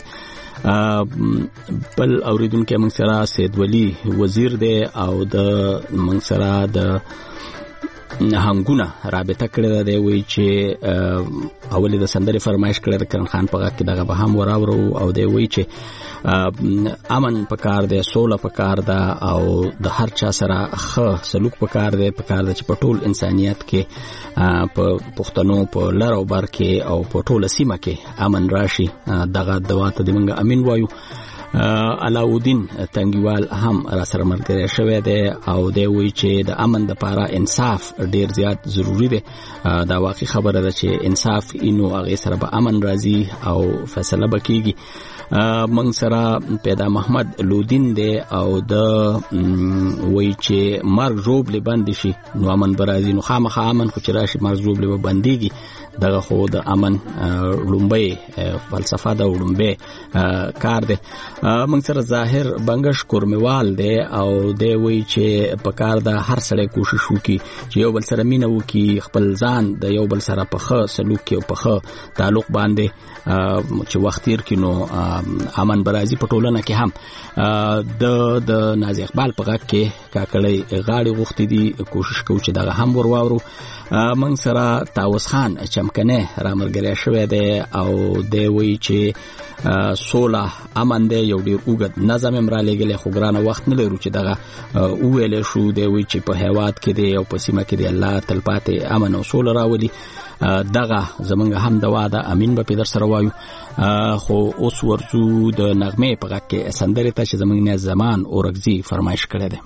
Speaker 1: بل اوریدونکو موږ سره سید ولی وزیر دی او د موږ سره د هنګونه رابطه کړې ده وی چې اولې د سندري فرمایش کړې ده کرن خان په کې دغه به هم وراورو او دی وی چې امن پکار دی سوله پکار ده او د هر چا سره ښه سلوک پکار دی چې په ټول انسانيت کې په پښتنو په لر او بر کې او په ټول سیمه کې امن راشي دغه دواته د منګه امین وایو علاؤالدین تنګیوال هم را سره ملګری شوی دی او دی وی چې د امن لپاره انصاف ډیر زیات ضروری دی دا واقعي خبره ده چې انصاف اینو هغه سره به امن راځي او فیصله بکیږي موږ سره پیدا محمد لودین دی او د وی چې مرګ روبلې بند شي نو امن برازي نو خامخا امن خو چې راشي مرګ روبلې به بنديږي دغه خو د امن لومبي فلسفه دا لومبي کار دی موږ سره ظاهر بنگش کورمیوال دی او دی وی چې په کار دا هر سړی کوشش وکړي چې یو بل سره مینه وکړي خپل ځان د یو بل سره په ښه سلوک کې او په ښه تعلق باندې چې وخت تیر کینو امن برازي په ټولنه کې هم د نازي اقبال په غږ کې کاکړی غاړي غوښتي دي کوشش کوو چې دغه هم ورواورو موږ سره تاوس خان چمکنه را ملګری شوی دی او دی وی چې سوله امن دی یو ډیر اوږد نظم را لګلې خو ګرانه وخت نه لرو چې دغه ویل شو دی وی چې په هیواد کې دی او په سیمه کې دی الله تلپاتې امن او سوله راولي دغه زمونږ هم دوا ده امین به در سره وایو خو اوس ورځو د نغمه په غږ کې سندره ته چې زمونږ نه زمان اورګزي فرمایش کړی دی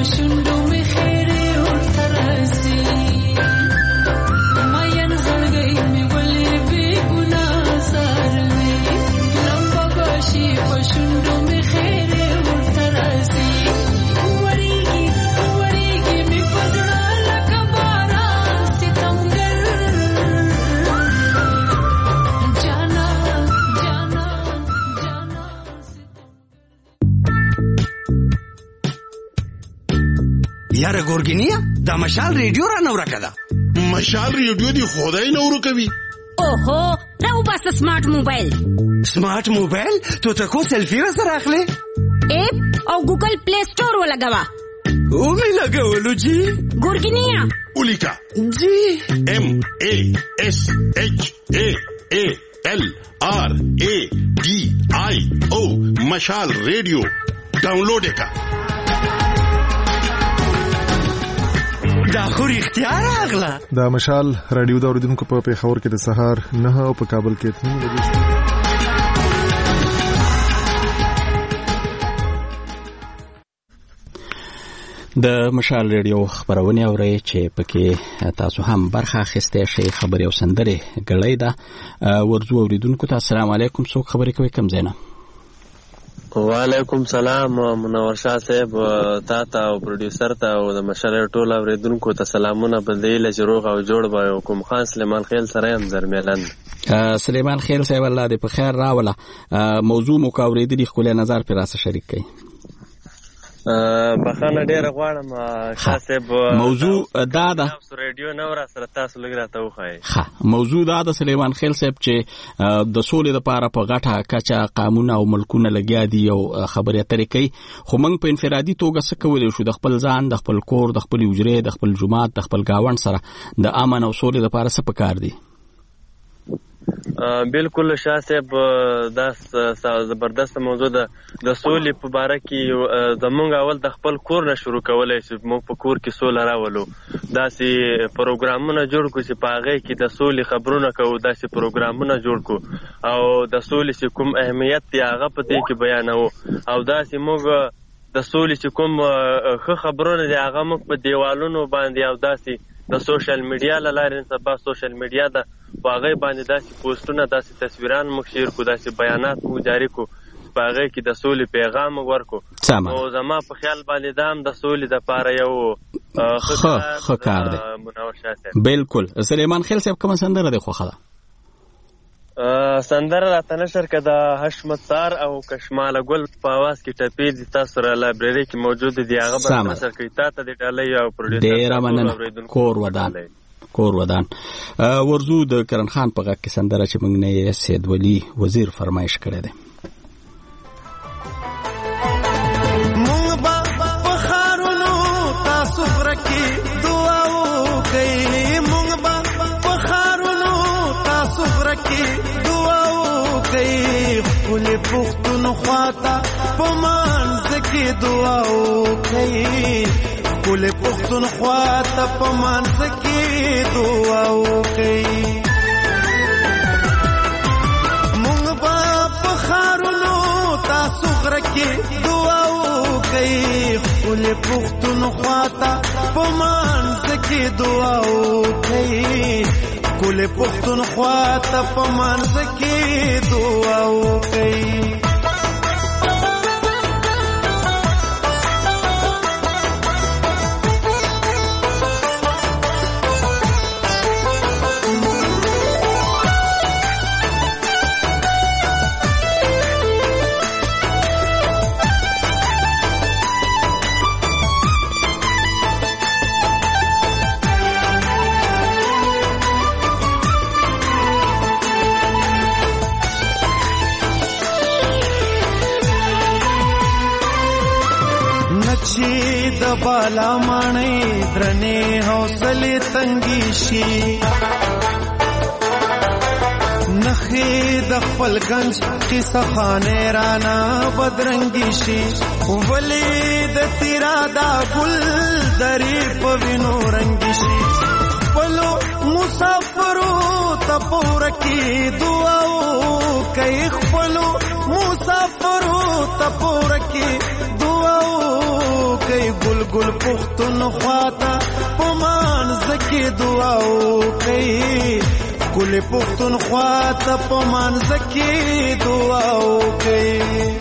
Speaker 16: شونډو مې خیرې ورته راسي مین زړګی مې ولې بې ګناه ساروي لمبه باشي په شونډو مې خیرې ورته راسي وریږي مې په زړه لکه باران ستمګر جانا
Speaker 17: یاره ګورګینیا دا مشال ریډیو را نو راکړه
Speaker 18: مشال ریډیو دی خدای نو ورکوي
Speaker 19: اوهو راو بس سمارټ موبایل
Speaker 17: تو ته کو سیلفي را سره اخلي
Speaker 19: اپ او ګوګل پلی سٹور ولګوا
Speaker 17: او می لګولو جی
Speaker 19: ګورګینیا
Speaker 18: ولیکا
Speaker 17: جی
Speaker 18: MASHALRADIO مشال ریډیو ډاونلوډ کا
Speaker 17: دا خو اختیار اغلا
Speaker 20: دا مشال رادیو دا اوریدونکو په پیښور کې د سهار 9 او په کابل کې 3 بجې
Speaker 1: د مشال ریډیو خبرونه اورئ چې پکې تاسو هم برخه اخیستئ شئ خبري او سندري غړې ده ورزو اوریدونکو ته السلام علیکم څوک خبرې کوي کم زینا
Speaker 21: وعلیکم سلام منور شاه صاحب تا او پروډوسر ته او د مشال ټول اوریدونکو ته سلامونه بدیل چې روغ او جوړ به کوم خان سلیمان خیل سره هم زرملن
Speaker 1: سلیمان خیل صاحب الله دې په خیر راوله موضوع مو کا اوریدلی خپل نظر پر راسه شریک کړئ
Speaker 21: بخانه ډیره غواړم خاصه
Speaker 1: موضوع دا ده
Speaker 21: ریډیو نو را سره تاسو لګرا ته وخای
Speaker 1: ها موضوع دا د سلیمان خیل صاحب چې د سولې لپاره په غټه کچا قانون او ملکونه لګیا دي او خبرې اترې کوي خو موږ په انفرادي توګه څه کولای شو د خپل ځان د خپل کور د خپل وجرې د خپل جماعت د خپل گاوند سره د امن او سولې لپاره څه پکار دي
Speaker 21: بالکل شاه صاحب دا زبردست موضوع ده د سولې په باره کې زمونږ اول د خپل کور نه شروع کولای چې موږ په کور کې سوله راولو داسې پروګرامونه جوړ کړو چې په هغه کې د سولې خبرونه کوو داسې پروګرامونه جوړ کړو او د سولې چې کوم اهمیت دی هغه په دې کې بیانوو او داسې موږ د سولې چې کوم ښه خبرونه دي هغه موږ په دیوالونو باندې او داسې د سوشل میډیا لاره سبا سوشل میډیا ده باغې باندې داسې پوسټونه داسې تصویران موږ شیر کو داسې بیانات موږ جاری کو باغې کې د سولې پیغام ورکو او زما په خیال باندې دام د سولې د پاره یو
Speaker 1: خو کار دی
Speaker 21: منور شاته
Speaker 1: بالکل سلیمان خیل صاحب کوم سندره دی خو خلا
Speaker 21: سندره راته نشر کده حشمت سار او کشمال ګل په आवाज کې ټپې دي تاسو را لایبرری کې موجود دي هغه به نشر کوي تاسو د ډالۍ او پروډوسر
Speaker 1: ډیر مننه کور ودان ورزو د کرن خان په غږ کې سندره چې موږ نه سید ولی وزیر فرمایش کړی دی
Speaker 15: مونږ به په خارونو تاسو ورکی دعا وکړي مونږ به په خارونو تاسو ورکی دعا وکړي خپل پښتونخوا ته په مانځ کې دعا وکړي کل پختونخوا ته په مانځ کې دعا وکړي مونږ به په خارونو تاسو غره کې دعا وکړي کل پختونخوا ته په مانځ کې دعا وکړي کل پختونخوا ته په مانځ کې دعا وکړي د بالا مانې درنې حوصله تنګي شي نخې د خپل گنج قصه خانه رانا بدرنګي شي ولې د تیرا دا ګل درې په وینو رنګي شي خپلو مسافرو تپور کې دعا کوي خپلو مسافرو تپور کې دعا کوي ګل ګل پختون خواته پمان زکی دعا وکي ګل پختون خواته پمان زکی دعا وکي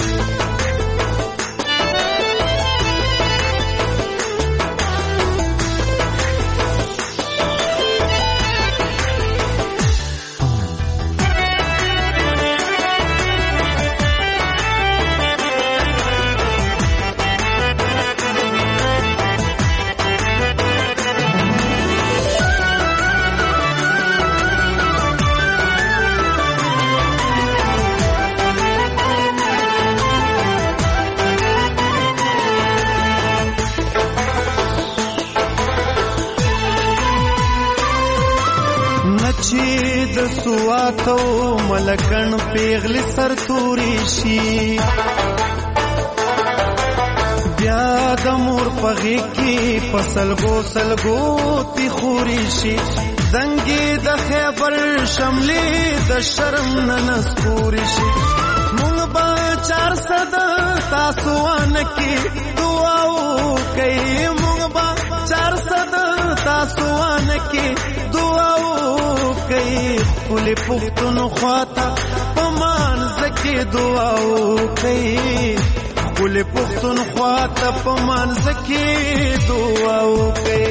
Speaker 15: سواتو ملکن پیغلی سر توری شي بیا د مور پغی کی پسلګو سلګو تی خوري شي زنګي د خیبر شملې د شرم ننسکوري شي مونږ با 400 تاسو ان کی دعا وکي مونږ با 400 تاسو ان کی دعا خپل پختون خواته پمان زکی دعا وکي خپل پختون خواته پمان زکی دعا وکي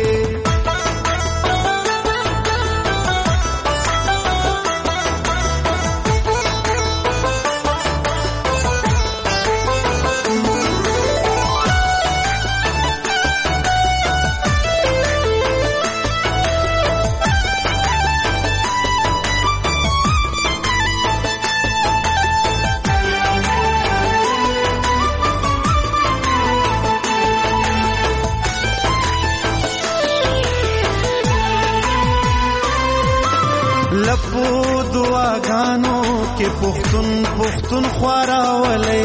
Speaker 15: کې پختون خوارا ولې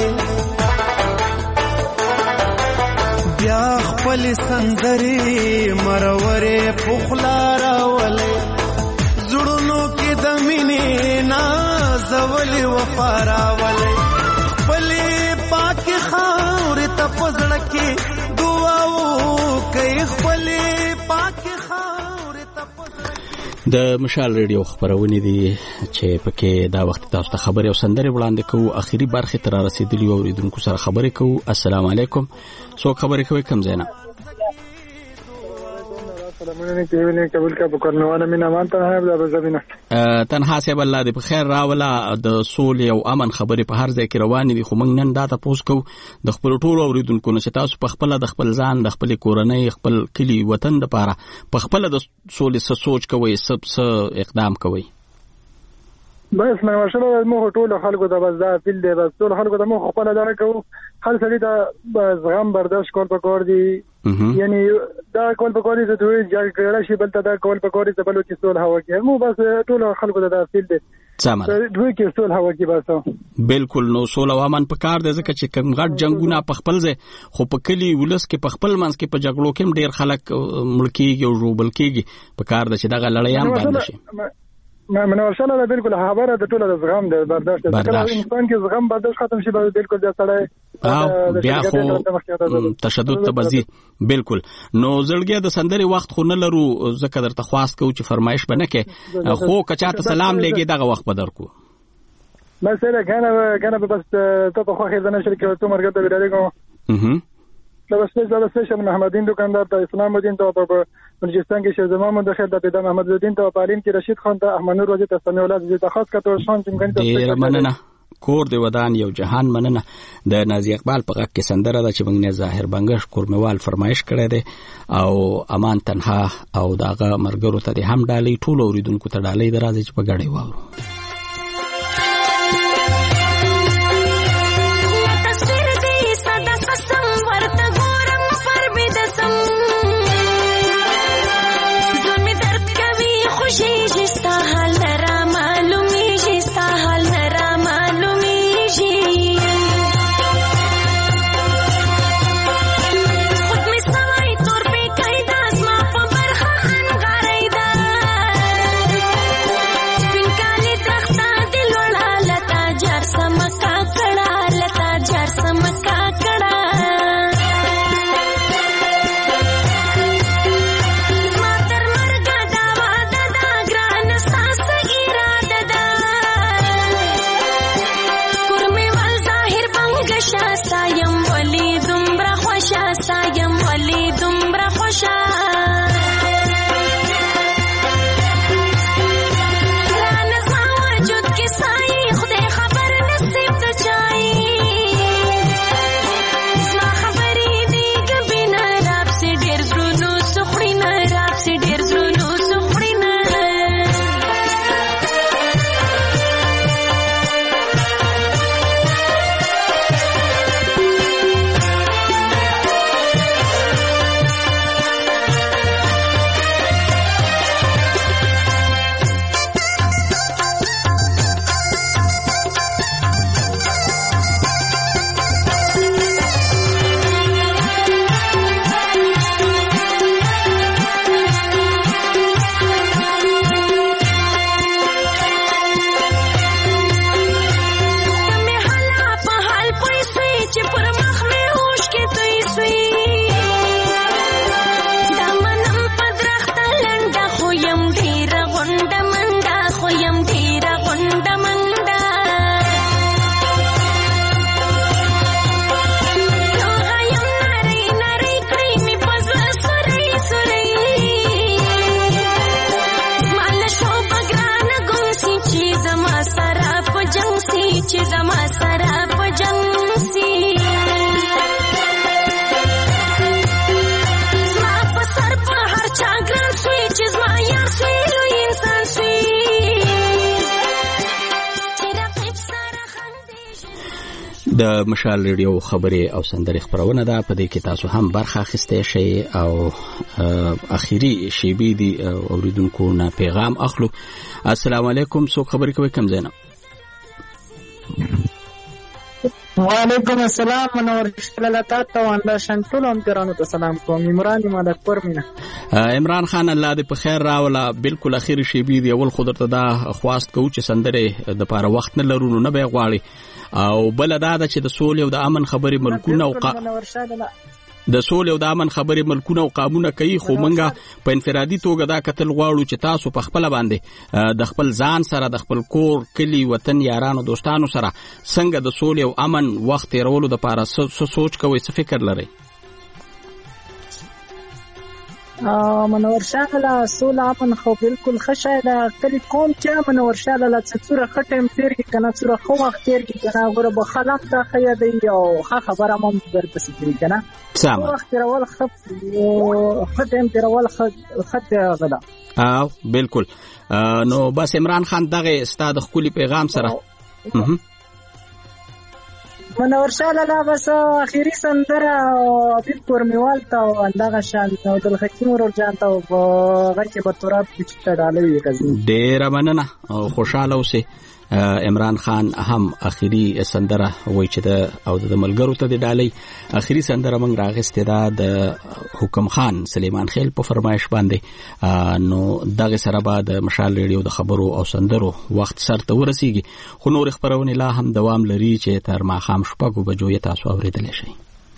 Speaker 15: بیا خپل سندري مرورې پخلارا ولې زړونو کې د مینې نازولې وفارا ولې خپل پاک خاورې ته پزړه کې دعا وکړي خپل پاک خاورې ته
Speaker 1: د مشال ریډیو خبرونه دي چې پکې دا وخت تاسو ته خبري او سندري وړاندې کوو اخیری برخه تر رسیدلی او اوریدونکو سره خبرې کوو السلام علیکم سو خبرې کوي کوم زینا تنها سیب الله دې په خیر راولا د سولې او امن خبرې په هر ځای کې روانې دي خو موږ نن دا تاسو کو د خپل ټولو اوریدونکو نه تاسو په خپل د خپل ځان د خپل کورنۍ خپل کلی وطن لپاره په خپل د سولې سوچ کوي سب اقدام کوي
Speaker 12: بس ما ماشاءالله مو ټول خلکو ته بس دا فیل دی بس ټول خلکو ته مو خپل دا کوو هر سړي ته زغم برداشت کول پکور دي یعنی دا کول پکور دي ته جګړه شي بل ته دا کول پکور دي بلو چې سول هوا کې مو بس ټول خلکو ته دا فیل دی
Speaker 1: سامان
Speaker 12: دوی کې سول هوا کې بس
Speaker 1: بالکل نو سول او امن پکار دی ځکه چې کوم غټ جنگونه په خپل ځای خو په کلی ولس کې په خپل منځ کې په جګړو کې ډیر خلک ملکیږي او روبل کېږي پکار دی چې دا لړیان باندې شي
Speaker 12: منور شاله بالکل خبره د ټولو د زغم د برداشت د انسان کې زغم برداشت ختم شي بالکل دا سړی
Speaker 1: بیا خو تشدد ته بزي بالکل نو زړګي د سندري وخت خو نه لرو ځکه درته خواست کوم چې فرمایش بنه کې خو کچاته سلام لګي دغه وخت بدر کو
Speaker 12: مثلا کنه بس ته په خو خیر نه شرکت ته مرګ ته ورېږم دا سپیشل محمدین دکاندار ته اسلام الدین ته په بلوچستان کې شیخ زمان مدخل د پیدا محمد الدین ته په عالم کې رشید خان ته احمد نور وزیر ته سمي اولاد دې خاص کته شان څنګه
Speaker 1: ډیر مننه کور دی ودان یو جهان مننه د نازي اقبال په غږ کې سندره ده چې موږ نه ظاهر بنگش کورموال فرمایش کړی دی او امان تنها او داغه مرګرو ته هم ډالۍ ټول اوریدونکو ته ډالۍ درازي چې په غړې واورو
Speaker 2: Pinkalita
Speaker 1: د مشال ریډیو خبرې او سندرې خبرونه ده، په دې کې تاسو هم برخه اخیستی شئ او اخیری شیبې دي اوریدونکو نه پیغام اخلو. السلام علیکم، څوک خبرې کوي؟ کوم ځای نه؟
Speaker 2: وعلیکم السلام، منور شلالتا ته وانداشن ټول همکارانو ته سلام کوم. عمران ما د کور مینه.
Speaker 1: عمران خان، الله دې په خیر راوله. بالکل اخیری شیبې دي. اول خو درته دا خواست کوو چې سندرې د پاره وخت نه لرو نو نه به یې غواړي، او بل دا ده چې د سولې او د امن خبرې ملکونه او د سولې او د امن خبرې ملکونه او قامونه کوي، خو منګه په انفرادي توګه دا کتل غواړو چې تاسو په خپل باندې د خپل ځان سره، د خپل کور، کلی، وطن، یارانو، دوستانو سره څنګه د سولې او امن وخت تیرولو د پاره څه سوچ کوئ، څه فکر لرئ؟
Speaker 2: منور شاله سوله امن خو بالکل خشه ده. کلی قوم چې منور شاله لا څوره خټم تیر کی کنه څوره خو وخت تیر کی کنه غره به خلق ته خیا دی او خبره مم درپسې کوي کنه سم وخت راول خټم تیرول خط غدا.
Speaker 1: بالکل. نو بس عمران خان دغه استاد خولي پیغام سره
Speaker 2: منور شاله لا بس اخیری سندره ابي پرمیوال ته اندغه شان نو د حکیم ورور جان ته غچ په تراب کې ډالوي کزي. ډېر
Speaker 1: مننه او خوشاله اوسئ. عمران خان هم اخیری سندره وای چې د ملګرو ته د ډالۍ اخیری سندره موږ راغسته ده د حکم خان سلیمان خیل په فرمایش باندې. نو دغه سره بعد مشال ریډیو د خبرو او سندرو وخت سره ته ورسیږي، خو نور خبرونه لا هم دوام لري چې تر ماښام شپږو بجو تاسو اوریدلی شئ.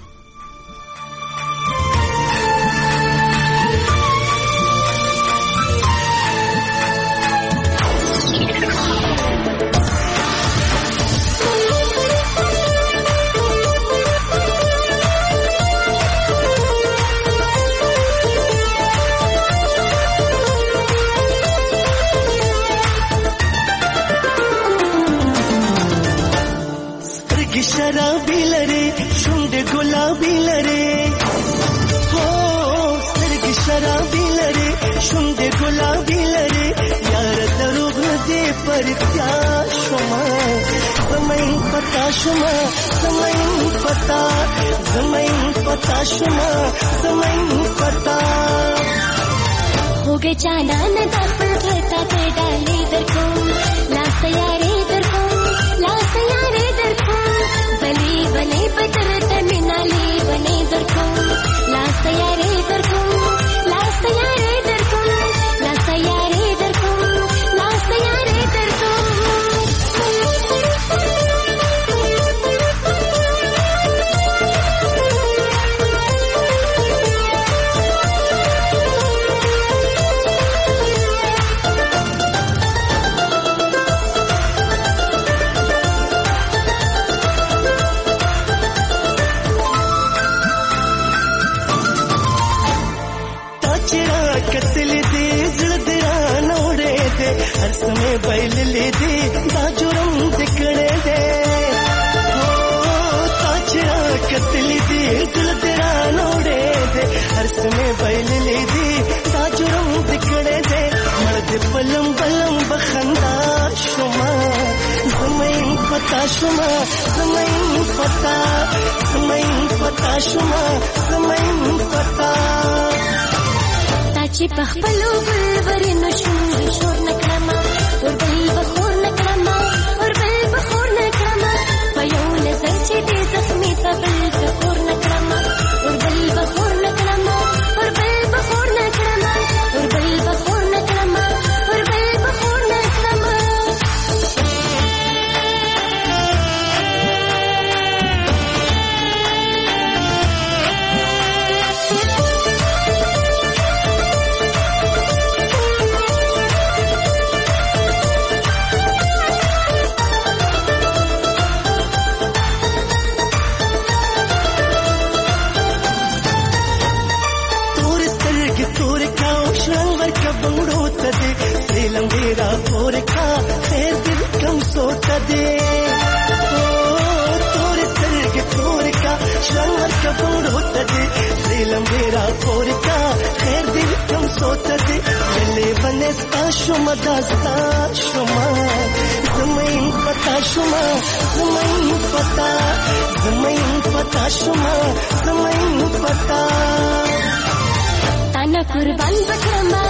Speaker 22: शराबी लरे शुंड गुलाबी लरे हो सर्ग शराबी लरे शुंड गुलाबी लरे यार दरुग दे पर क्या शुमा समय पता शुमा समय पता शुमा समय पता
Speaker 8: हो गए चांदान दाखल करता के डाले दर को लास यारे दर को बली बने बदर तमिनाली बने दर को लास यारे दर को लास यारे दर को लास यारे दर को लास यारे दर को
Speaker 22: हर समय बैल ले दे दाजुरम दिखने दे ताजरा कतल दे दिल तेरा नोड़े दे हर समय बैल ले दे दाजुरम दिखने दे मर्द पलम बलम बखंदा शुमा समय पता शुमा समय पता शुमा समय पता
Speaker 8: ताची पखपलो बलवरी नशूर शोर नकरमा और बल बखोर नकरमा और बल बखोर नकरमा पयोल जंचे दे जख्मी तबल बखोर नकरमा और बल बखोर नकरमा और बल बखोर नकरमा और बल बखोर नकरमा और बल बखोर नकरमा
Speaker 22: लंबेरा पोरखा खैर दिल कम सोता दे तोरे सर्ग तोरका शंगर का होता दे लंबेरा पोरखा खैर दिल कम सोता दे गले बने शुमा दास्ता शुमा समय پتا شما زمین پتا شما زمین پتا
Speaker 8: تانا قربان بکرما